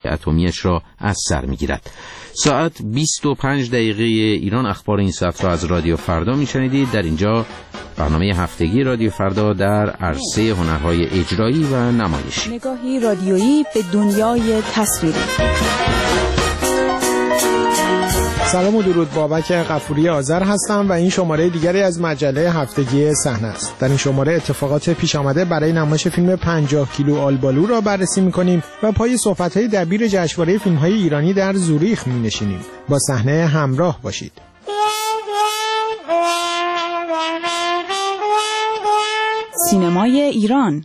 اتمیش را از سر می‌گیرد. ساعت 25 دقیقه ایران اخبار این ساعت را از رادیو فردا می‌شنیدید. در اینجا برنامه هفتگی رادیو فردا در عرصه هنرهای اجرایی و نمایشی، نگاهی رادیویی به دنیای تصویری. سلام و درود، بابک غفوری آذر هستم و این شماره دیگری از مجله هفتگی صحنه است. در این شماره اتفاقات پیش آمده برای نمایش فیلم 50 کیلو آلبالو را بررسی می‌کنیم و پای صحبت‌های دبیر جشنواره فیلم‌های ایرانی در زوریخ می‌نشینیم. با صحنه همراه باشید. سینمای ایران.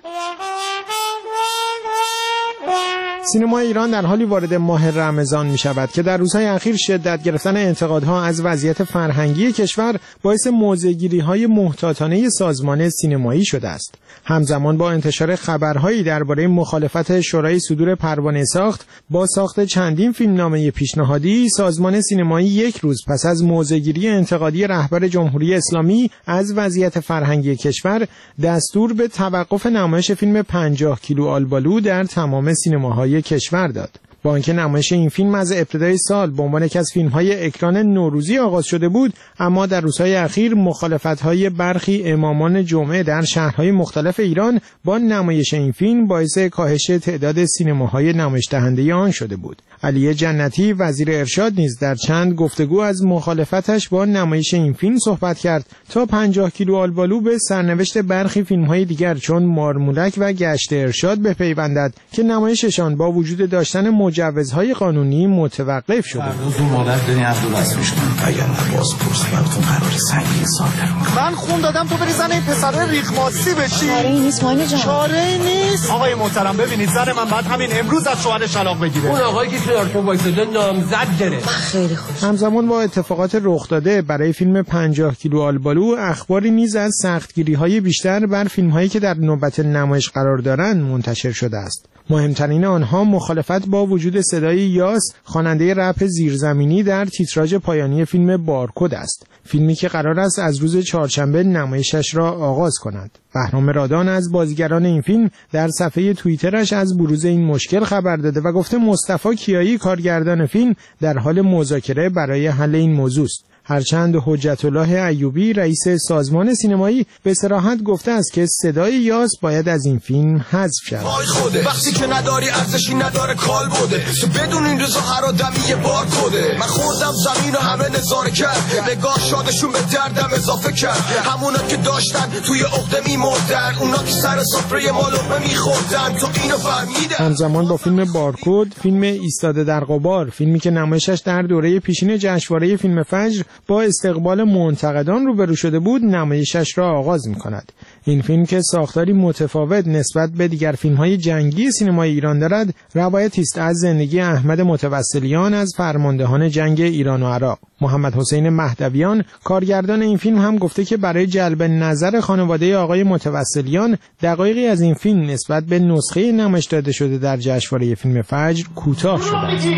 سینما ایران در حالی وارد ماه رمضان می شود که در روزهای اخیر شدت گرفتن انتقادها از وضعیت فرهنگی کشور باعث موضع‌گیری‌های محتاطانه سازمان سینمایی شده است. همزمان با انتشار خبرهایی درباره مخالفت شورای صدور پروانه ساخت با ساخت چندین فیلمنامه پیشنهادی، سازمان سینمایی یک روز پس از موضع‌گیری انتقادی رهبر جمهوری اسلامی از وضعیت فرهنگی کشور دستور به توقف نمایش فیلم 50 کیلو آلبالو در تمام سینماهای کشور داد. با اینکه نمایش این فیلم از ابتدای سال به عنوان یکی از فیلم‌های اکران نوروزی آغاز شده بود، اما در روزهای اخیر مخالفت‌های برخی امامان جمعه در شهرهای مختلف ایران با نمایش این فیلم باعث کاهش تعداد سینماهای نمایش دهنده آن شده بود. علی جنتی وزیر ارشاد نیز در چند گفتگو از مخالفتش با نمایش این فیلم صحبت کرد تا 50 کیلو آلبالو به سرنوشت برخی فیلم‌های دیگر چون مارمولک و گشت ارشاد بپیوندد که نمایششان با وجود داشتن مجوزهای قانونی متوقف شده. دو مادر داری عبدالعزیز میشکنم اگر نباز پرس براتون قرار سنگین ساده. من خون دادم تو بری زن این پسره ریخماسی بشی. چاره‌ای نیست ماینه جان. چاره‌ای نیست. آقای محترم ببینید زن من بعد همین امروز از شوهرش طلاق بگیره. اون آقایی که تو وایساده نامزد گرفت. خیلی خوش. همزمان با اتفاقات رخ داده برای فیلم 50 کیلو آلبالو، اخباری نیز از سختگیری‌های بیشتر بر فیلم‌هایی که در نوبت نمایش قرار دارند منتشر شده است. مهمترین آنها مخالفت با وجود صدای یاس، خواننده رپ زیرزمینی در تیتراژ پایانی فیلم بارکد است. فیلمی که قرار است از روز چهارشنبه نمایشش را آغاز کند. بهرام رادان از بازیگران این فیلم در صفحه توییترش از بروز این مشکل خبر داده و گفته مصطفی کیایی کارگردان فیلم در حال مذاکره برای حل این موضوع است. هرچند حجت الله ایوبی رئیس سازمان سینمایی به صراحت گفته است که صدای یاس باید از این فیلم حذف شود. وقتی که نداری ارزشی نداره کال بوده تو بدون این روزا هر آدمی یه بار کده. من خوردم زمین و همه نظاره کرد نگاه شادشون به دردم اضافه کرد. همونا که داشتن توی عقده میمردن، اونا که سر سفره ما لقمه میخوردن تو اینو فهمیدن. همزمان با فیلم بارکد، فیلم ایستاده در غبار، فیلمی که نمایشش در دوره پیشین جشنواره فیلم فجر با استقبال منتقدان روبرو شده بود، نمایشش را آغاز می‌کند. این فیلم که ساختاری متفاوت نسبت به دیگر فیلم‌های جنگی سینمای ایران دارد، روایتی است از زندگی احمد متوسلیان از فرماندهان جنگ ایران و عراق. محمد حسین مهدویان کارگردان این فیلم هم گفته که برای جلب نظر خانواده آقای متوسلیان دقایقی از این فیلم نسبت به نسخه نمایش داده شده در جشنواره فیلم فجر کوتاه شده است.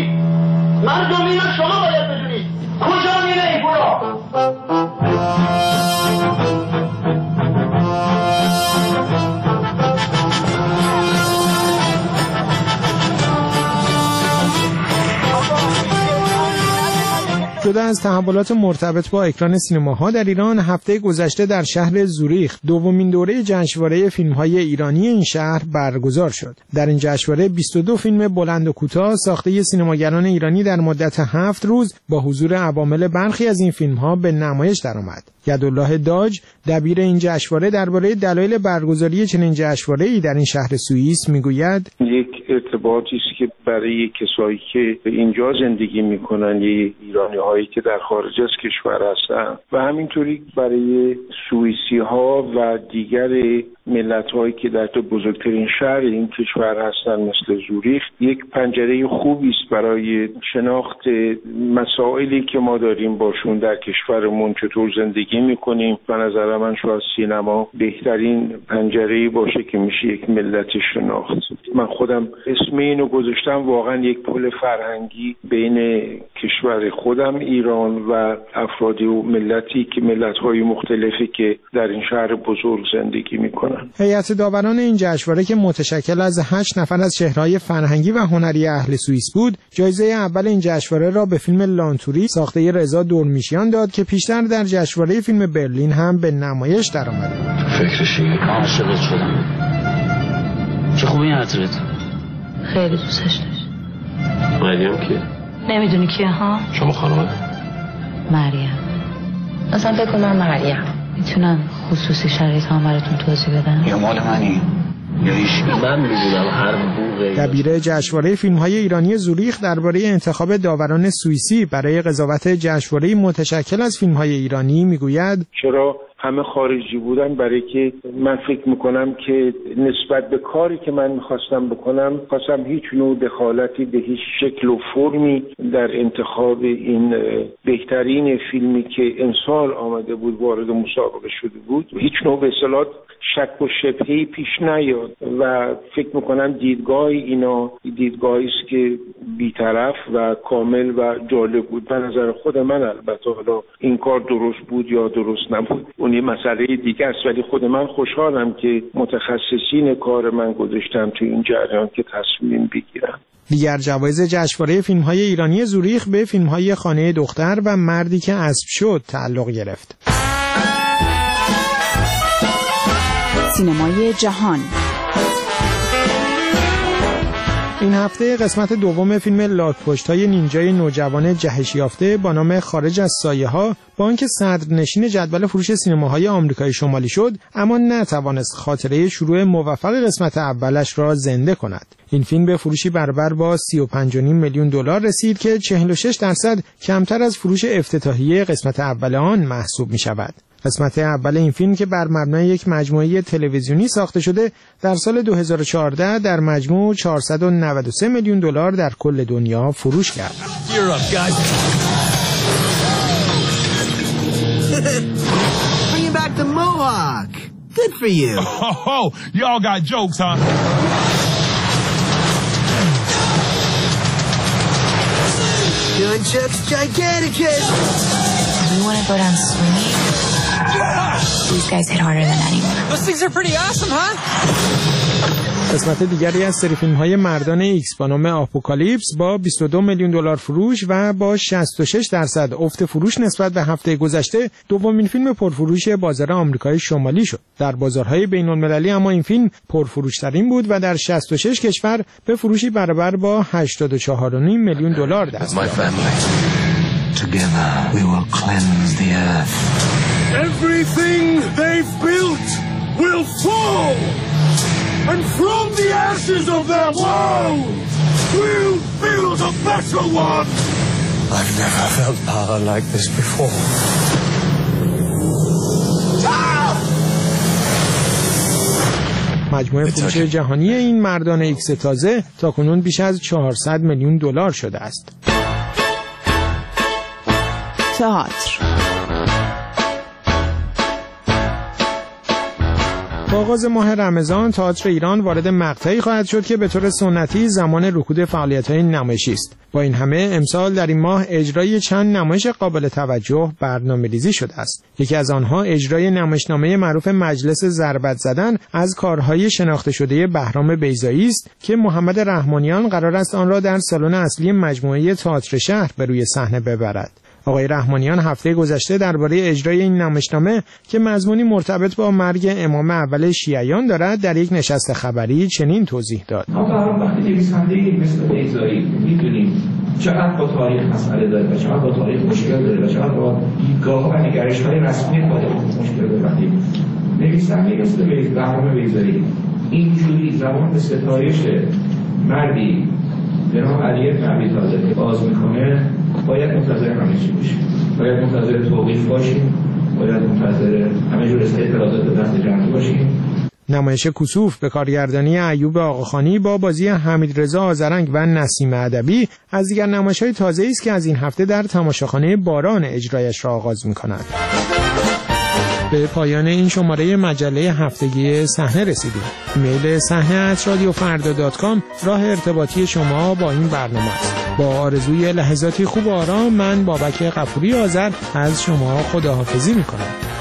مردم اینو شما باید بدونید کجا میره این پولا. جدا از تحولات مرتبط با اکران سینماها در ایران، هفته گذشته در شهر زوریخ دومین دوره جشنواره فیلم‌های ایرانی این شهر برگزار شد. در این جشنواره 22 فیلم بلند و کوتاه ساخته سینماگران ایرانی در مدت 7 روز با حضور عوامل برخی از این فیلم‌ها به نمایش درآمد. یدالله داج دبیر این جشنواره درباره دلایل برگزاری چنین جشنواره‌ای در این شهر سوئیس میگوید: یک ارتباطی است که برای کسایی که اینجا زندگی میکنن، یه ایرانی‌هایی که در خارج از کشور هستن و همینطوری برای سوئیسی ها و دیگر ملت‌هایی که در بزرگترین شهر این کشور هستن مثل زوریخ، یک پنجره خوبی است برای شناخت مسائلی که ما داریم باشون در کشورمون، چطور زندگی میکنیم. به نظر من شاید سینما بهترین پنجره‌ای باشه که میشه یک ملت شناخت. من خودم اسم اینو گذاشتم، واقعا یک پل فرهنگی بین کشور خودم ایران و افرادی و ملت‌های مختلفی که در این شهر بزرگ زندگی میکنن. هیئت داوران این جشنواره که متشکل از 8 نفر از چهره‌های فرهنگی و هنری اهل سوئیس بود، جایزه اول این جشنواره را به فیلم لانتوری ساخته رضا دورمیشیان داد که پیشتر در جشنواره فیلم برلین هم به نمایش درآمده. فکرشی عاشقت شدم. چه خوبه این عطرت؟ خیلی دوستش داشت. مریم کیه؟ نمیدونی کیه ها؟ شما خانومه؟ مریم. اصلا فکر کنم مریم. میتونم خصوصی شرایط هم براتون توضیح بدم؟ یا مال منی؟ یا هیچ من میدونم هر بوقه. دبیر جشنواره فیلم‌های ایرانی زوریخ درباره انتخاب داوران سوئیسی برای قضاوت جشنواره متشکل از فیلم‌های ایرانی میگوید چرا همه خارجی بودن؟ برای که من فکر میکنم که نسبت به کاری که من میخواستم بکنم خواستم هیچ نوع دخالتی به هیچ شکل و فرمی در انتخاب این بهترین فیلمی که امسال آمده بود وارد مسابقه شده بود هیچ نوع به اصطلاح شک و شبهه‌ای پیش نیاد و فکر میکنم دیدگاه اینا دیدگاهی است که بی‌طرف و کامل و جالب بود. به نظر خود من البته حالا این کار درست بود یا درست نبود اون یه مسئله دیگه است، ولی خود من خوشحالم که متخصصین کار من گذاشتم تو این جریان که تصمیم بگیرم. دیگر جوایز جشنواره فیلم‌های ایرانی زوریخ به فیلم‌های خانه دختر و مردی که اسب شد تعلق گرفت. سینمای جهان. این هفته قسمت دوم فیلم لاک‌پشت‌های نینجای نوجوان جهش یافته با نام خارج از سایه‌ها با اینکه صدرنشین جدول فروش سینماهای آمریکای شمالی شد، اما نتوانست خاطره شروع موفق قسمت اولش را زنده کند. این فیلم به فروشی برابر با 35.5 میلیون دلار رسید که 46% کمتر از فروش افتتاحیه قسمت اول آن محسوب می‌شود. قسمت اول این فیلم که بر مبنای یک مجموعه تلویزیونی ساخته شده در سال 2014 در مجموع 493 میلیون دلار در کل دنیا فروش کرد. Bringing back the Mohawk. Good for you. Oh, y'all got jokes, huh? Doing Chuck's Giganticus. You want to go down swimming? These guys hit harder than anyone. Those things are pretty awesome, huh? قسمت دیگری از سری فیلم‌های مردان ایکس با نام آپوکالیپس با 22 میلیون دلار فروش و با 66% افت فروش نسبت به هفته گذشته دومین فیلم پرفروش بازار آمریکای شمالی شد. در بازارهای بین‌المللی اما این فیلم پرفروش‌ترین بود و در 66 کشور به فروشی برابر با 84.5 میلیون دلار دست یافت. Together we will cleanse the earth. Everything they've built will fall. And from the ashes of their walls, we'll build a better one. I've never felt power like this before. مجموع فروش جهانی این مردان ایکس تازه تاکنون بیش از 400 میلیون دلار شده است. تئاتر. با آغاز ماه رمضان تئاتر ایران وارد مقطعی خواهد شد که به طور سنتی زمان رکود فعالیت‌های نمایشی است. با این همه امسال در این ماه اجرای چند نمایش قابل توجه برنامه‌ریزی شده است. یکی از آنها اجرای نمایشنامه معروف مجلس ضربت زدن از کارهای شناخته شده بهرام بیضایی است که محمد رحمانیان قرار است آن را در سالن اصلی مجموعه تئاتر شهر به روی صحنه ببرد. آقای رحمانیان هفته گذشته درباره اجرای این نمایشنامه که مضمونی مرتبط با مرگ امام اول شیعیان دارد در یک نشست خبری چنین توضیح داد. وقتی نویسنده‌ای مثل بیضایی می‌دونیم چقدر با تاریخ مسئله داره و چقدر با تاریخ مشکل داره و چقدر با دیدگاه و نگرش‌های رسمی خودمون مشکل داره. نویسنده‌ای مثل بهرام بیضایی اینجوری زبان به ستایش مردی به نام علی بن ابی طالب باز میکنه، باید منتظر همه چی باشیم، باید منتظر توقیف باشیم، باید منتظر همه جور اعتراضات به دست جمعی باشیم. نمایش کسوف به کارگردانی ایوب آقاخانی با بازی حمیدرضا آذرنگ و نسیم ادبی از دیگر نمایش‌های تازه‌ای است که از این هفته در تماشاخانه باران اجرایش را آغاز می‌کند. به پایان این شماره مجله هفتگی صحنه رسیدیم. ایمیل صحنه@radiofarda.com راه ارتباطی شما با این برنامه است. با آرزوی لحظاتی خوب و آرام، من بابک غفوری آذر از شما خداحافظی میکنم.